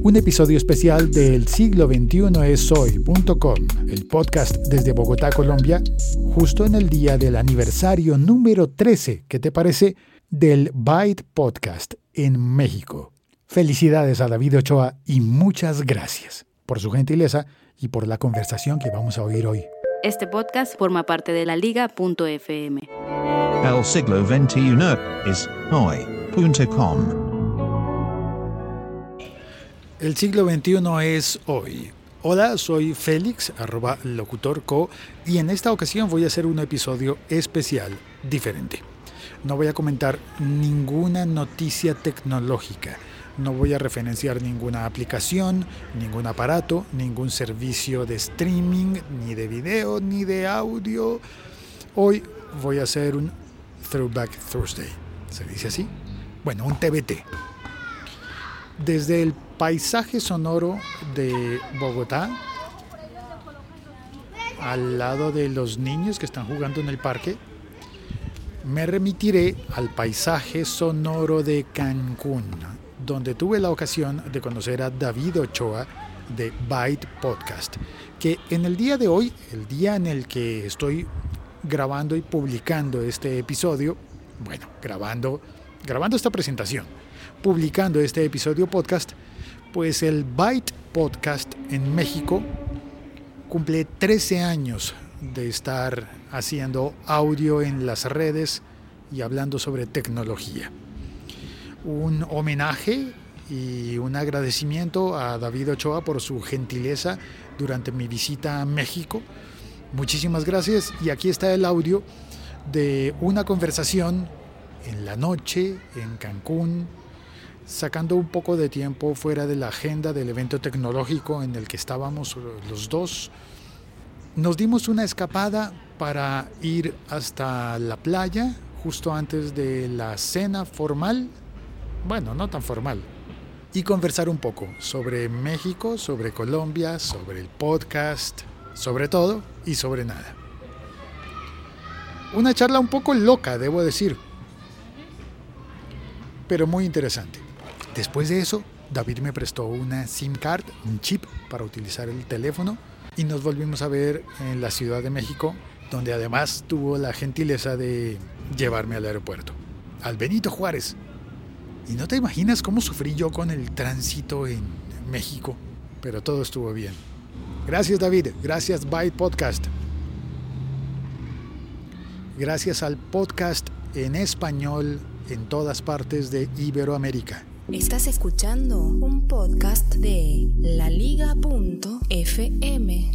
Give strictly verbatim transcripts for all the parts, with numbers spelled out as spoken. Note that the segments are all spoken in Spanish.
Un episodio especial del siglo veintiuno es hoy punto com, el podcast desde Bogotá, Colombia, justo en el día del aniversario número trece, ¿qué te parece?, del Byte Podcast en México. Felicidades a David Ochoa y muchas gracias por su gentileza y por la conversación que vamos a oír hoy. Este podcast forma parte de la liga punto efe eme. El siglo veintiuno es hoy punto com. El siglo veintiuno es hoy. Hola, soy Félix, arroba locutorco, y en esta ocasión voy a hacer un episodio especial, diferente. No voy a comentar ninguna noticia tecnológica, no voy a referenciar ninguna aplicación, ningún aparato, ningún servicio de streaming, ni de video, ni de audio. Hoy voy a hacer un Throwback Thursday, ¿se dice así? Bueno, un T B T. Desde el paisaje sonoro de Bogotá, al lado de los niños que están jugando en el parque, me remitiré al paisaje sonoro de Cancún, donde tuve la ocasión de conocer a David Ochoa de Byte Podcast, que en el día de hoy, el día en el que estoy grabando y publicando este episodio, bueno, grabando, grabando esta presentación, publicando este episodio podcast, pues el Byte Podcast en México cumple trece años de estar haciendo audio en las redes y hablando sobre tecnología. Un homenaje y un agradecimiento a David Ochoa por su gentileza durante mi visita a México. Muchísimas gracias, y aquí está el audio de una conversación en la noche en Cancún, sacando un poco de tiempo fuera de la agenda del evento tecnológico en el que estábamos los dos. Nos dimos una escapada para ir hasta la playa justo antes de la cena formal, bueno, no tan formal, y conversar un poco sobre México, sobre Colombia, sobre el podcast, sobre todo y sobre nada. Una charla un poco loca, debo decir, pero muy interesante. Después de eso, David me prestó una SIM card, un chip para utilizar el teléfono, y nos volvimos a ver en la Ciudad de México, donde además tuvo la gentileza de llevarme al aeropuerto, al Benito Juárez. Y no te imaginas cómo sufrí yo con el tránsito en México, pero todo estuvo bien. Gracias, David, gracias Byte Podcast. Gracias al podcast en español en todas partes de Iberoamérica. Estás escuchando un podcast de la liga punto efe eme.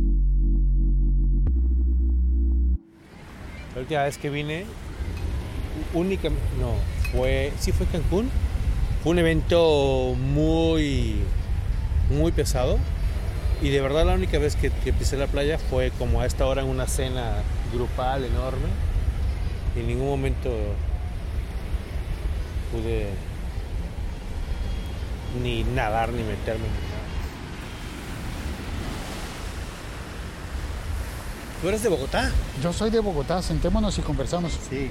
La última vez que vine, única, no, fue, sí fue Cancún. Fue un evento muy, muy pesado. Y de verdad la única vez que, que pisé la playa fue como a esta hora en una cena grupal enorme. Y en ningún momento pude ni nadar ni meterme ni nada. ¿Tú eres de Bogotá? Yo soy de Bogotá, sentémonos y conversamos. Sí.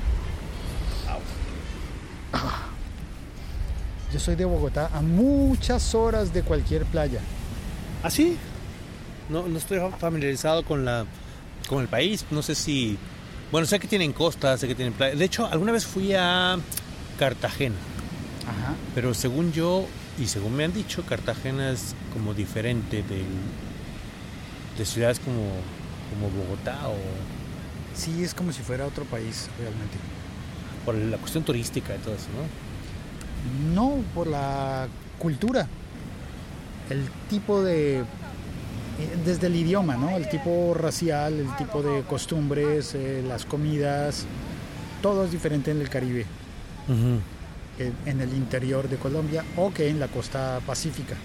Yo soy de Bogotá, a muchas horas de cualquier playa. ¿Ah, sí? No, no estoy familiarizado con la con el país. No sé si... Bueno, sé que tienen costas, sé que tienen playa. De hecho, alguna vez fui a Cartagena. Ajá. Pero según yo, y según me han dicho, Cartagena es como diferente del, de ciudades como, como Bogotá o... Sí, es como si fuera otro país, realmente. Por la cuestión turística y todo eso, ¿no? No, por la cultura. El tipo de... Desde el idioma, ¿no? El tipo racial, el tipo de costumbres, eh, las comidas, todo es diferente en el Caribe, Uh-huh. que en el interior de Colombia o que en la costa pacífica.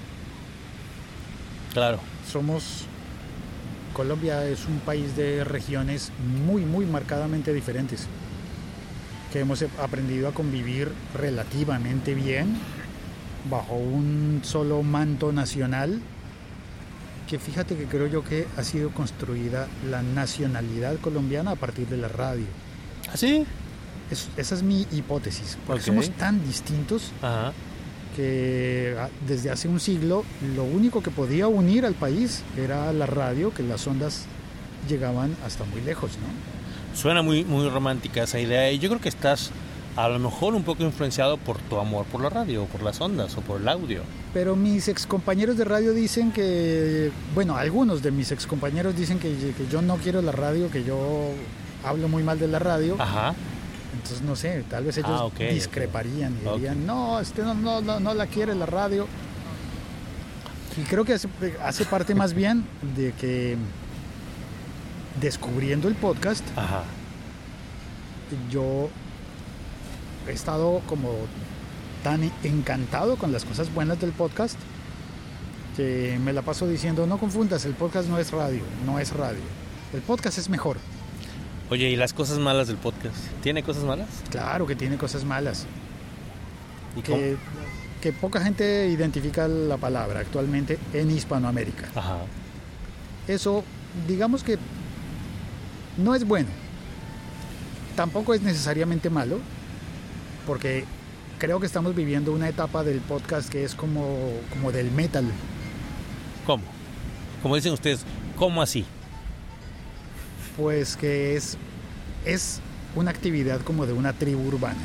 Claro. Somos... Colombia es un país de regiones muy, muy marcadamente diferentes, que hemos aprendido a convivir relativamente bien bajo un solo manto nacional, que fíjate que creo yo que ha sido construida la nacionalidad colombiana a partir de la radio. ¿Ah, sí? Es, esa es mi hipótesis, porque Ok. somos tan distintos Ajá. que desde hace un siglo lo único que podía unir al país era la radio, que las ondas llegaban hasta muy lejos, ¿no? Suena muy, muy romántica esa idea y yo creo que estás a lo mejor un poco influenciado por tu amor por la radio, por las ondas o por el audio. Pero mis excompañeros de radio dicen que, bueno, algunos de mis excompañeros dicen que, que yo no quiero la radio, que yo hablo muy mal de la radio. Ajá. Entonces, no sé, tal vez ellos ah, okay, discreparían okay. y dirían, okay. no, este no, no, no, no la quiere la radio. Y creo que hace, hace parte más bien de que descubriendo el podcast, Ajá. yo he estado como tan encantado con las cosas buenas del podcast que me la paso diciendo, no confundas, el podcast no es radio, no es radio. El podcast es mejor. Oye, ¿y las cosas malas del podcast? ¿Tiene cosas malas? Claro que tiene cosas malas. ¿Y que, cómo? que poca gente identifica la palabra actualmente en Hispanoamérica. Ajá. Eso, digamos que no es bueno. Tampoco es necesariamente malo, porque creo que estamos viviendo una etapa del podcast que es como, como del metal. ¿Cómo? Como dicen ustedes, ¿cómo así? Pues que es, es una actividad como de una tribu urbana.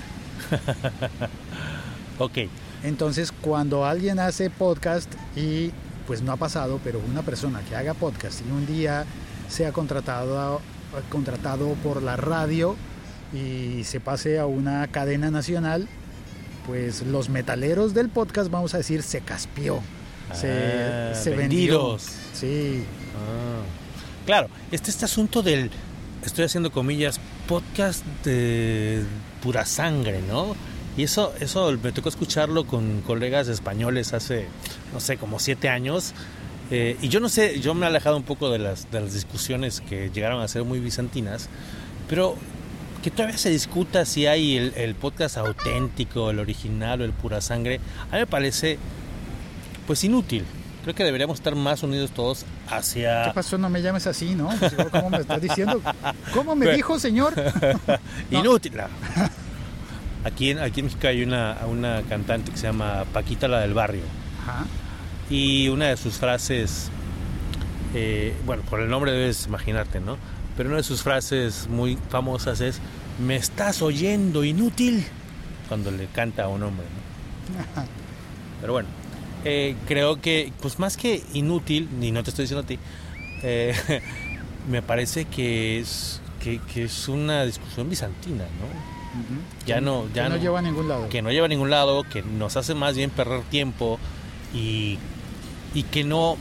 Ok. Entonces, cuando alguien hace podcast y, pues no ha pasado, pero una persona que haga podcast y un día sea contratado, contratado por la radio y se pase a una cadena nacional, pues los metaleros del podcast, vamos a decir, se caspió, se, ah, se vendidos. vendió. Sí. Ah. Claro, este, este asunto del, estoy haciendo comillas, podcast de pura sangre, ¿no? Y eso, eso me tocó escucharlo con colegas españoles hace, no sé, como siete años. Eh, y yo no sé, yo me he alejado un poco de las, de las discusiones que llegaron a ser muy bizantinas, pero que todavía se discuta si hay el, el podcast auténtico, el original o el pura sangre, a mí me parece pues inútil. Creo que deberíamos estar más unidos todos hacia... ¿Qué pasó? No me llames así, ¿no? Pues, ¿cómo me estás diciendo? ¿Cómo me dijo, señor? No. Inútil. No. Aquí, en, aquí en México hay una, una cantante que se llama Paquita la del Barrio. Ajá. Y una de sus frases, eh, bueno, por el nombre debes imaginarte, ¿no? Pero una de sus frases muy famosas es, ¿me estás oyendo, inútil? Cuando le canta a un hombre, ¿no? Pero bueno, eh, creo que, pues más que inútil, ni no te estoy diciendo a ti, eh, me parece que es, que, que es una discusión bizantina, ¿no? Uh-huh. Ya no, ya que no, no lleva a ningún lado. Que no lleva a ningún lado, que nos hace más bien perder tiempo y, y que no,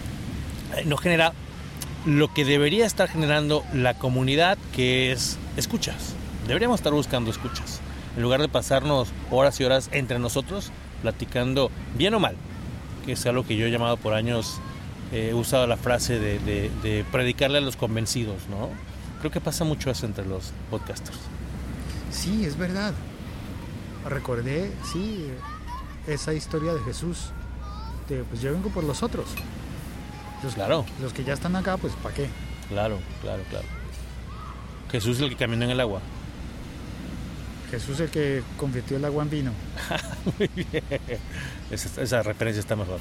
no genera lo que debería estar generando la comunidad, que es escuchas. Deberíamos estar buscando escuchas, en lugar de pasarnos horas y horas entre nosotros platicando bien o mal, que es algo que yo he llamado por años, eh, he usado la frase de, de, de predicarle a los convencidos, ¿no? Creo que pasa mucho eso entre los podcasters. Sí, es verdad. Recordé, sí, esa historia de Jesús. De, pues yo vengo por los otros. Los, Claro. Los que ya están acá, pues ¿para qué? Claro, claro, claro. Jesús es el que caminó en el agua. Jesús el que convirtió el agua en vino. Muy bien. Esa, esa referencia está mejor.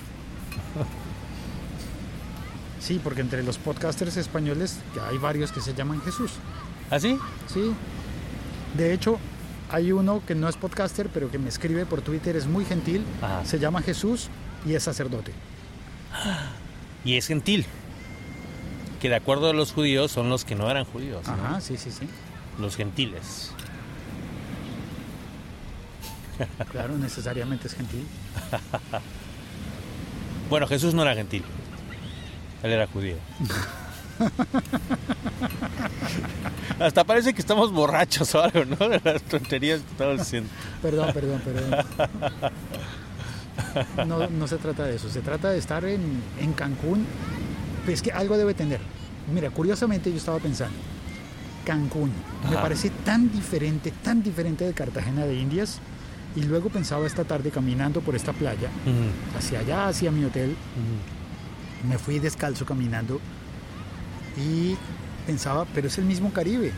Sí, porque entre los podcasters españoles hay varios que se llaman Jesús. ¿Ah, sí? Sí. De hecho, hay uno que no es podcaster, pero que me escribe por Twitter, es muy gentil. Ajá. Se llama Jesús y es sacerdote. Y es gentil. Que de acuerdo a los judíos son los que no eran judíos, ¿no? Ajá, sí, sí, sí. Los gentiles. Claro, necesariamente es gentil. Bueno, Jesús no era gentil. Él era judío. Hasta parece que estamos borrachos o algo, ¿no? De las tonterías que estamos diciendo. Perdón, perdón, perdón. No, no se trata de eso. Se trata de estar en, en Cancún. Pues que algo debe tener. Mira, curiosamente yo estaba pensando. Cancún. Me Ajá. parece tan diferente, tan diferente de Cartagena de Indias. Y luego pensaba esta tarde caminando por esta playa, Uh-huh. hacia allá, hacia mi hotel. Uh-huh. Me fui descalzo caminando y pensaba, pero es el mismo Caribe.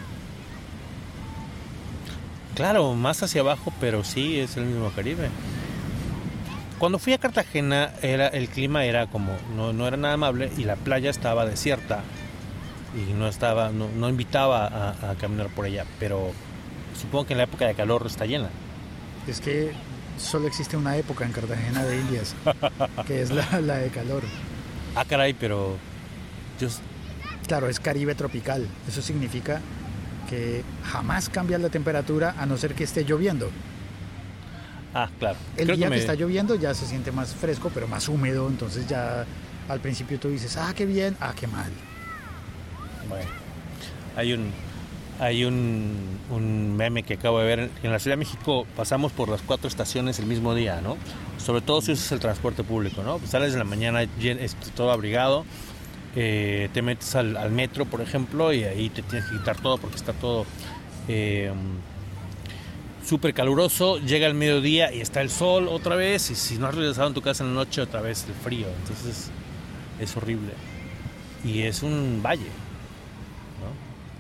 Claro, más hacia abajo, pero sí es el mismo Caribe. Cuando fui a Cartagena, era, el clima era como, no, no era nada amable y la playa estaba desierta y no estaba, no, no invitaba a, a caminar por ella, pero supongo que en la época de calor está llena. Es que solo existe una época en Cartagena de Indias, que es la, la de calor. Ah, caray, pero yo... Claro, es Caribe tropical. Eso significa que jamás cambia la temperatura a no ser que esté lloviendo. Ah, claro. El Creo día que, que, me... está lloviendo ya se siente más fresco, pero más húmedo. Entonces ya al principio tú dices, ah, qué bien, ah, qué mal. Bueno, hay un hay un, un meme que acabo de ver. En la Ciudad de México pasamos por las cuatro estaciones el mismo día, ¿no? Sobre todo si usas el transporte público, ¿no? Pues sales de la mañana todo abrigado, eh, te metes al, al metro, por ejemplo, y ahí te tienes que quitar todo porque está todo... Eh, súper caluroso, llega el mediodía y está el sol otra vez, y si no has regresado en tu casa en la noche, otra vez el frío. Entonces es horrible y es un valle, ¿no?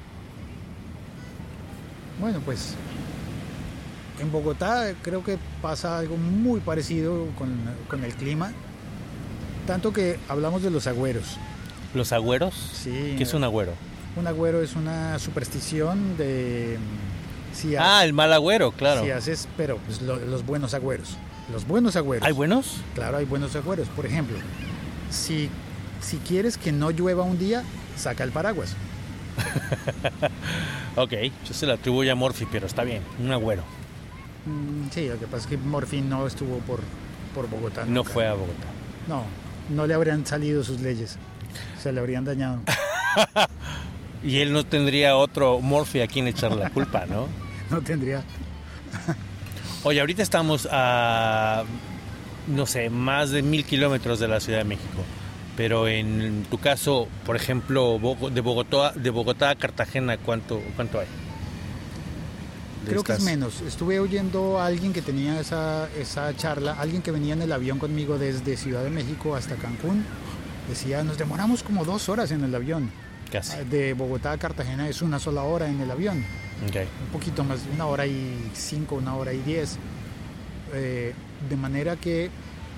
Bueno, pues en Bogotá creo que pasa algo muy parecido con, con el clima, tanto que hablamos de los agüeros. ¿Los agüeros? Sí. ¿Qué es un agüero? Un agüero es una superstición de... Si haces, ah, el mal agüero, claro. Si haces, pero pues, lo, los buenos agüeros. Los buenos agüeros. ¿Hay buenos? Claro, hay buenos agüeros. Por ejemplo, si, si quieres que no llueva un día, saca el paraguas. Ok, yo se lo atribuyo a Morphy, pero está bien, un agüero. Mm, sí, lo que pasa es que Morphy no estuvo por, por Bogotá. No nunca. fue a Bogotá. No, no le habrían salido sus leyes. Se le habrían dañado. Y él no tendría otro Morphy a quien echarle la culpa, ¿no? No tendría. Oye, ahorita estamos a, no sé, más de mil kilómetros de la Ciudad de México. Pero en tu caso, por ejemplo, de Bogotá, de Bogotá a Cartagena, ¿cuánto, cuánto hay? Creo que es Estás... menos. Estuve oyendo a alguien que tenía esa, esa charla, alguien que venía en el avión conmigo desde Ciudad de México hasta Cancún. Decía, nos demoramos como dos horas en el avión. Casi. De Bogotá a Cartagena es una sola hora en el avión. Okay. Un poquito más, una hora y cinco, una hora y diez. Eh, de manera que,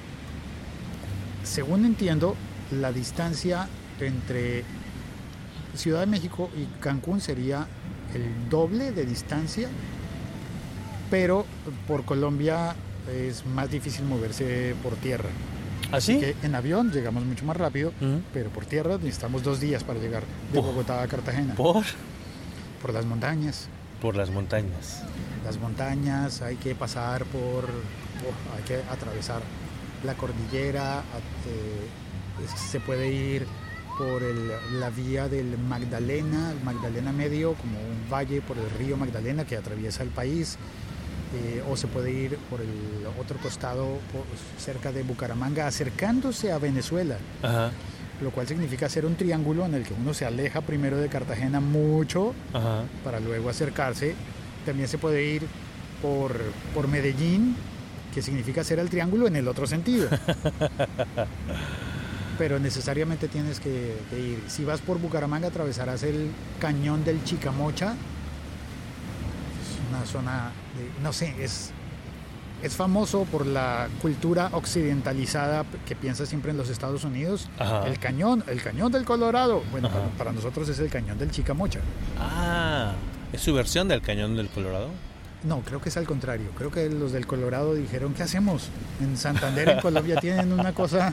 según entiendo, la distancia entre Ciudad de México y Cancún sería el doble de distancia, pero por Colombia es más difícil moverse por tierra. ¿Ah, sí? Así que en avión llegamos mucho más rápido, uh-huh. pero por tierra necesitamos dos días para llegar de oh. Bogotá a Cartagena. ¿Por? Por las montañas. Por las montañas. Las montañas, hay que pasar por, oh, hay que atravesar la cordillera, eh, se puede ir por el, la vía del Magdalena, el Magdalena Medio, como un valle por el río Magdalena que atraviesa el país, eh, o se puede ir por el otro costado, por, cerca de Bucaramanga, acercándose a Venezuela. Ajá. Lo cual significa hacer un triángulo en el que uno se aleja primero de Cartagena mucho, Ajá. para luego acercarse. También se puede ir por, por Medellín, que significa hacer el triángulo en el otro sentido. Pero necesariamente tienes que, que ir. Si vas por Bucaramanga, atravesarás el cañón del Chicamocha. Es una zona, de, no sé, es... Es famoso por la cultura occidentalizada que piensa siempre en los Estados Unidos. Ajá. El cañón, el cañón del Colorado. Bueno, para, para nosotros es el cañón del Chicamocha. Ah, ¿es su versión del cañón del Colorado? No, creo que es al contrario. Creo que los del Colorado dijeron, ¿qué hacemos? En Santander, en Colombia, tienen una cosa...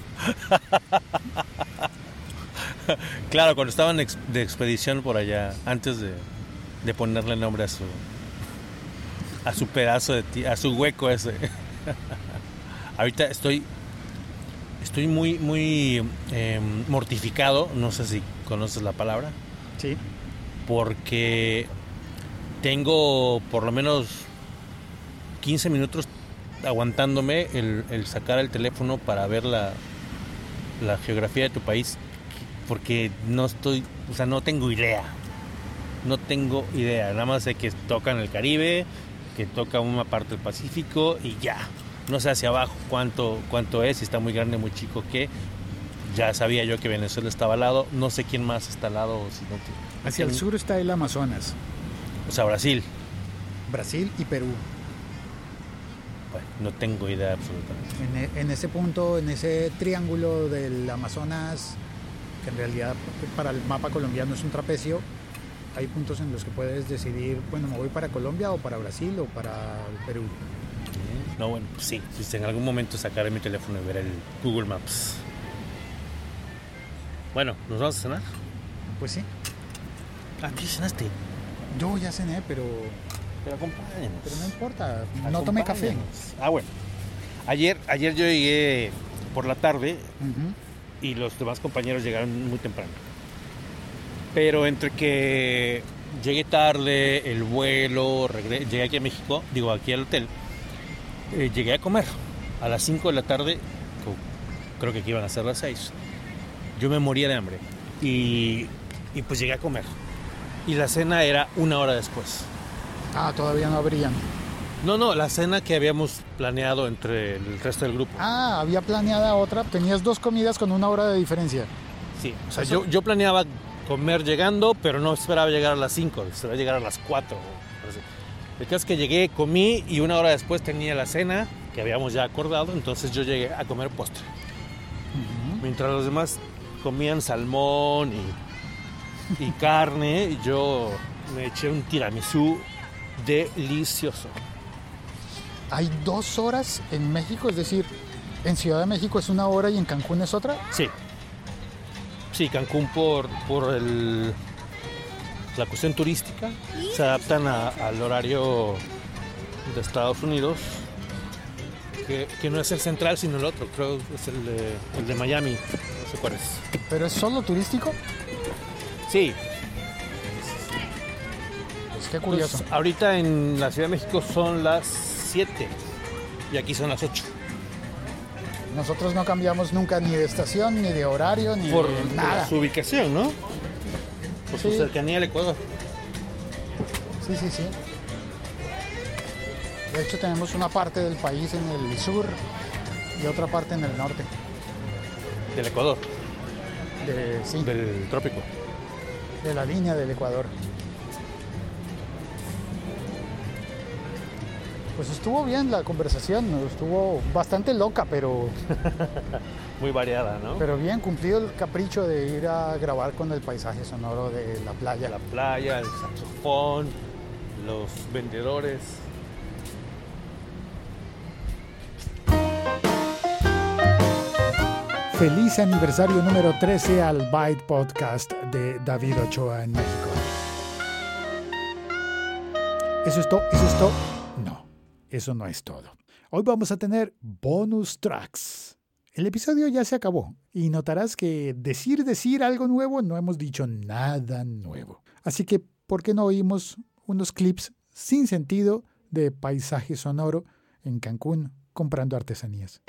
Claro, cuando estaban de expedición por allá, antes de, de ponerle nombre a su... a su pedazo de ti, a su hueco ese. Ahorita estoy estoy muy muy eh, mortificado, no sé si conoces la palabra. Sí. Porque tengo por lo menos quince minutos aguantándome el, el sacar el teléfono para ver la la geografía de tu país, porque no estoy, o sea, no tengo idea. No tengo idea, nada más sé que toca en el Caribe, que toca una parte del Pacífico y ya. No sé hacia abajo cuánto, cuánto es, si está muy grande, muy chico, que ya sabía yo que Venezuela estaba al lado, no sé quién más está al lado. Si no, hacia el sur está el Amazonas. O sea, Brasil. Brasil y Perú. Bueno, no tengo idea absolutamente. En, e- en ese punto, en ese triángulo del Amazonas, que en realidad para el mapa colombiano es un trapecio, hay puntos en los que puedes decidir, bueno, me voy para Colombia o para Brasil o para el Perú. No, bueno, pues sí. Si en algún momento sacaré mi teléfono y ver el Google Maps. Bueno, ¿nos vamos a cenar? Pues sí, Ah, ¿qué cenaste? yo ya cené, pero, Pero acompáñanos. pero no importa, no tomé café. Acompáñanos. Ah, bueno. Ayer, ayer yo llegué por la tarde Ujú. y los demás compañeros llegaron muy temprano. Pero entre que llegué tarde, el vuelo, regre- llegué aquí a México, digo aquí al hotel, eh, llegué a comer a las cinco de la tarde, co- creo que aquí iban a ser las seis. Yo me moría de hambre y, y pues llegué a comer. Y la cena era una hora después. Ah, todavía no abrían. No, no, la cena que habíamos planeado entre el resto del grupo. Ah, había planeada otra, tenías dos comidas con una hora de diferencia. Sí, o sea, Eso- yo, yo planeaba comer llegando, pero no esperaba llegar a las cinco, esperaba llegar a las cuatro. El caso es que llegué, comí y una hora después tenía la cena que habíamos ya acordado, entonces yo llegué a comer postre. Mientras los demás comían salmón y, y carne, yo me eché un tiramisú delicioso. Hay dos horas en México, es decir, en Ciudad de México es una hora y en Cancún es otra. Sí. Sí, Cancún por, por el, la cuestión turística se adaptan a- al horario de Estados Unidos, que, que no es el central sino el otro, creo que es el de, el de Miami, no sé cuál es. Pero es solo turístico. Sí, Pues qué curioso. pues, ahorita en la Ciudad de México son las siete y aquí son las ocho. Nosotros no cambiamos nunca ni de estación, ni de horario, ni Por de nada. su ubicación, ¿no? Por su Sí. cercanía al Ecuador. Sí, sí, sí. De hecho tenemos una parte del país en el sur y otra parte en el norte. Del Ecuador, De, sí, del trópico. de la línea del Ecuador. Pues estuvo bien la conversación, estuvo bastante loca, pero, Muy variada, ¿no? pero bien cumplido el capricho de ir a grabar con el paisaje sonoro de la playa. La playa, el saxofón, los vendedores. Feliz aniversario número trece al Byte Podcast de David Ochoa en México. ¿Eso es todo? ¿Eso es todo? No, eso no es todo. Hoy vamos a tener bonus tracks. El episodio ya se acabó y notarás que decir decir algo nuevo no hemos dicho nada nuevo. Así que, ¿por qué no oímos unos clips sin sentido de paisaje sonoro en Cancún comprando artesanías?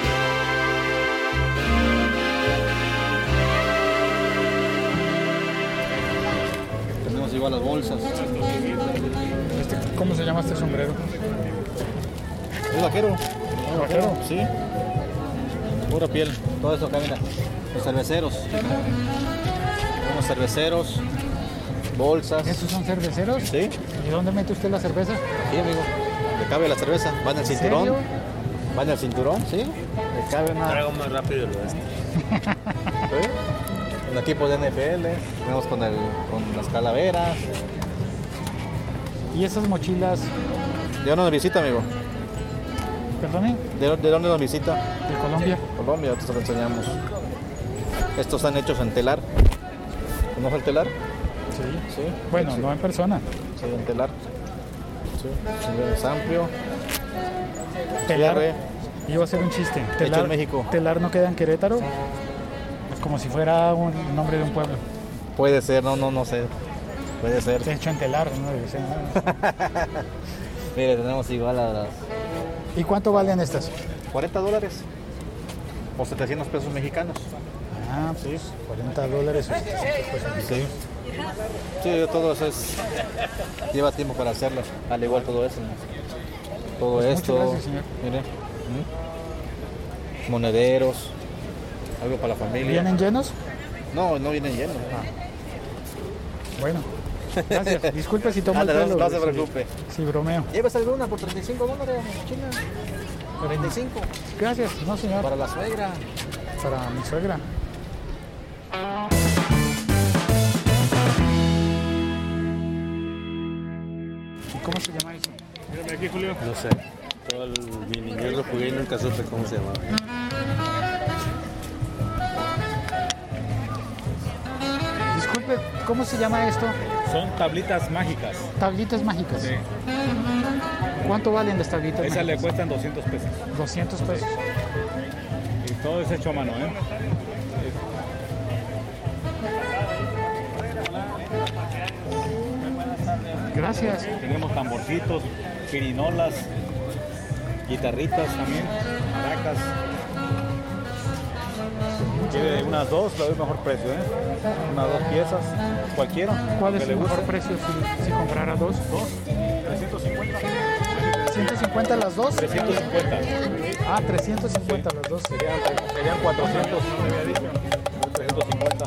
Tenemos igual las bolsas. Este, ¿Cómo se llama este sombrero? ¿Es vaquero? ¿Es vaquero? Sí. Pura piel. Todo eso acá, mira. Los cerveceros. Unos cerveceros. Bolsas. ¿Estos son cerveceros? Sí. ¿Y dónde mete usted la cerveza? Sí, amigo. Le cabe la cerveza. Va en el ¿En cinturón. serio? Va en el cinturón, sí. Le cabe una... Traigo más rápido lo de este. ¿Sí? Un equipo de N F L. Tenemos con, el, con las calaveras. ¿Y esas mochilas, ¿De dónde nos visita, amigo? perdone, ¿De, de dónde nos visita? de Colombia? Colombia, ahorita te lo enseñamos. Estos están hechos en telar. ¿Conoce el telar? Sí. Sí. Bueno, Sí. no en persona. Sí, en telar. Sí, sí, es amplio. Telar. Cierre. Iba a ser un chiste. Hecho Telar, en México. Telar no queda en Querétaro. Es como si fuera un nombre de un pueblo. Puede ser, no, no, no sé. Puede ser. Se ha hecho en Telar, ¿no? Debe ser, ¿no? Mire, tenemos igual a las ¿Y cuánto valen estas? cuarenta dólares o setecientos pesos mexicanos. Ah, sí, cuarenta dólares o setecientos pesos. Sí. Sí, todo eso es. Lleva tiempo para hacerlo. Al igual todo eso. ¿no? Todo Pues muchas esto. gracias, señor. Mire. ¿Mm? Monederos. Algo para la familia. ¿Vienen llenos? No, no vienen llenos. Bueno, gracias. Disculpe si tomo el Ándale, pelo. no se si- preocupe. Si bromeo. Llevas alguna por treinta y cinco dólares, China. treinta y cinco. Gracias, no señor. Para la suegra. Para mi suegra. ¿Y cómo se llama eso? Mírame aquí, Julio. No sé. Todo el, mi niñez lo jugué y nunca supe cómo se llamaba. Disculpe, ¿cómo se llama esto? Son tablitas mágicas. Tablitas mágicas. Sí. ¿Cuánto valen las tablitas Esas le mágicas? cuestan doscientos pesos. doscientos pesos. Y todo es hecho a mano, ¿eh? Gracias. Tenemos tamborcitos, pirinolas, guitarritas también, maracas. Quiere unas dos, le doy mejor precio, ¿eh? Unas dos piezas, cualquiera. ¿Cuál que es le el mejor guste. precio si, si comprara dos? Dos, trescientos cincuenta. ¿ciento cincuenta las dos? trescientos cincuenta. Ah, trescientos cincuenta las dos. Serían, serían cuatrocientos. trescientos cincuenta.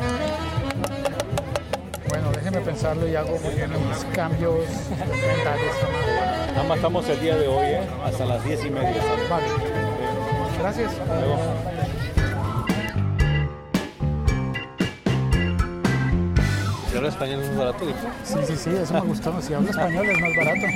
Bueno, déjeme pensarlo y hago muy bien mis cambios mentales. Nada más estamos el día de hoy, ¿eh? Hasta las diez y media. Vale. Gracias. Luego. Si habla español es más barato, dijo. Sí, sí, sí, eso me gustó. Si hablo español es más barato.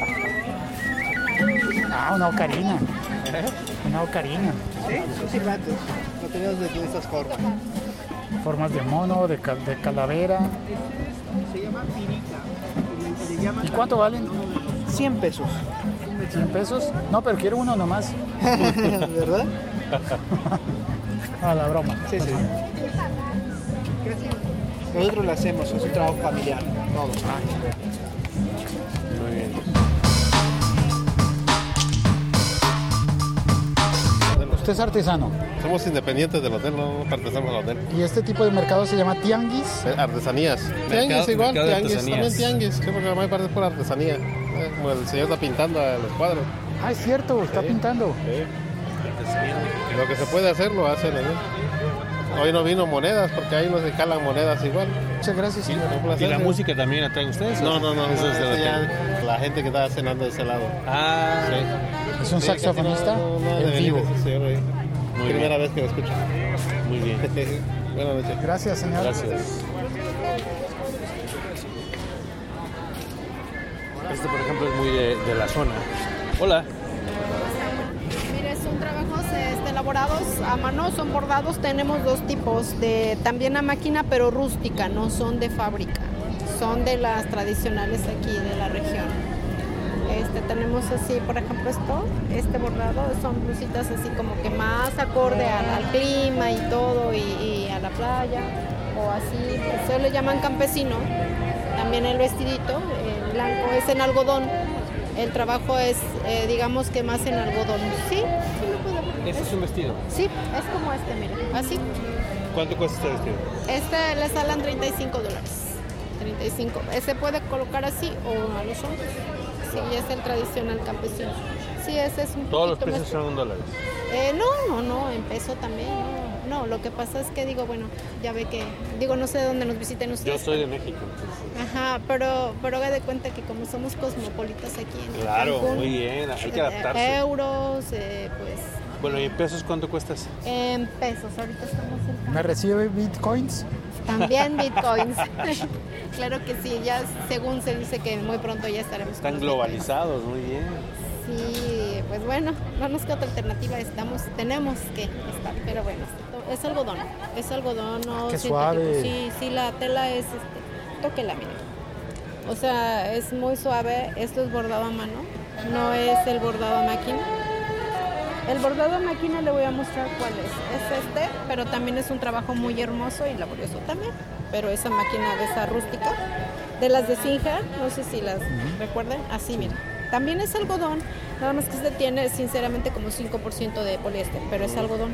Ah, una ocarina. Una ocarina. Sí, son silbatos. Lo tenemos de estas formas. Formas de mono, de, cal- de calavera. Se llama pirita. Le llaman ¿Y cuánto valen? cien pesos. ¿cien pesos? No, pero quiero uno nomás. ¿Verdad? A la broma. Sí, sí. Nosotros lo hacemos, es un trabajo familiar. Todo. Muy bien. Usted es artesano. Somos independientes del hotel, no pertenecemos al hotel. ¿Y este tipo de mercado se llama tianguis? Eh, Artesanías. Mercado- Tianguis igual, mercado de tianguis, artesanías. también tianguis, sí, porque la mayor parte es por artesanía. Eh, como el señor está pintando a los cuadros. Ah, es cierto, está pintando. Lo que se puede hacer lo hacen allí. Hoy no vino monedas porque ahí no se calan monedas igual. Muchas gracias, señor. Un ¿Y placer, la señor. música también la traen ustedes? No, no, no, Eso es del este hotel. ya la gente que está cenando de ese lado. Ah, Sí. Es un Sí, saxofonista casi no- no- no en de vivo. venir ese señor ahí. Muy Primera bien. vez que lo escucho. muy bien. Buenas noches. Gracias, señor. Gracias. Este, por ejemplo, es muy de, de la zona. Hola. Mire, son trabajos este, elaborados a mano, son bordados. Tenemos dos tipos, de también a máquina, pero rústica, no son de fábrica. Son de las tradicionales aquí de la región. Este, tenemos así, por ejemplo, esto, este bordado, son blusitas así como que más acorde al, al clima y todo, y, y a la playa, o así, se le llaman campesino. También el vestidito, el blanco, es en algodón. El trabajo es, eh, digamos que más en algodón. Sí, sí lo puedo ver. Este es un vestido. Sí, es como este, mira, así. ¿Cuánto cuesta este vestido? Este le salen treinta y cinco dólares. treinta y cinco. Ese puede colocar así o a los hombros. Sí, es el tradicional campesino. Sí, ese es un Todos los poquito precios más- son un dólar. Eh, no, no, no, en peso también, no. No, lo que pasa es que digo, bueno, ya ve que, digo, no sé dónde nos visiten Yo ustedes. soy de México, entonces. Ajá, pero, pero haga de cuenta que como somos cosmopolitas aquí en Claro, Cancún, muy bien, hay que eh, adaptarse. euros, eh, pues, Bueno, ¿y en pesos cuánto cuestas? en pesos, ahorita estamos en ¿Me recibe bitcoins? También bitcoins. Claro que sí, ya según se dice que muy pronto ya estaremos. con Están los globalizados, muy bien. bitcoins. Sí, pues bueno, no nos queda otra alternativa, estamos, tenemos que estar, pero bueno, es algodón, es algodón, no Qué sintético. suave. Sí, sí, la tela es, este, tóquela, mira. O sea, es muy suave, esto es bordado a mano, no es el bordado a máquina. El bordado a máquina le voy a mostrar cuál es. Es este, pero también es un trabajo muy hermoso y laborioso también. Pero esa máquina de esa rústica, de las de Singer, no sé si las recuerden, así mira. También es algodón, nada más que este tiene sinceramente como cinco por ciento de poliéster, pero es algodón.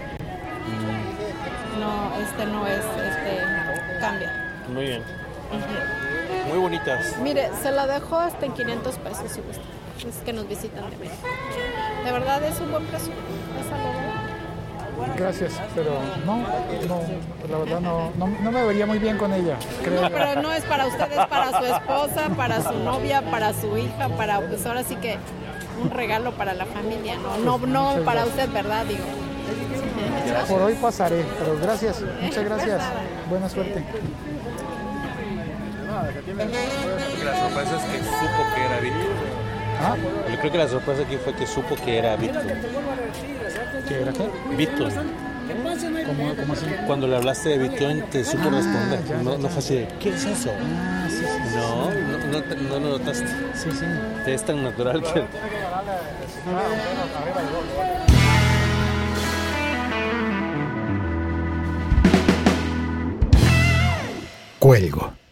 No, este no es, este cambia. Muy bien. Ujú. Muy bonitas. Mire, se la dejo hasta en quinientos pesos si gusta. Es que nos visitan de México. De verdad es un buen precio. Es algodón. Gracias, pero no, no, la verdad no, no, no me vería muy bien con ella, creo. No, pero no es para usted, es para su esposa, para su novia, para su hija, para, pues ahora sí que un regalo para la familia, no, no, no para usted, ¿verdad? Digo. Por hoy pasaré, pero gracias, muchas gracias. Buena suerte. La sorpresa es que supo que era Víctor. ¿Ah? Yo creo que la sorpresa aquí fue que supo que era Víctor. ¿Qué era qué? Víctor. ¿Cómo, cómo así? Cuando le hablaste de Víctor, te supo Ah, responder. ya, no, ya, no ya. fue así de, ¿qué es eso? Ah, sí, sí, sí. No, no, no, te- no lo notaste. Sí, sí. Es tan natural que... Cuelgo.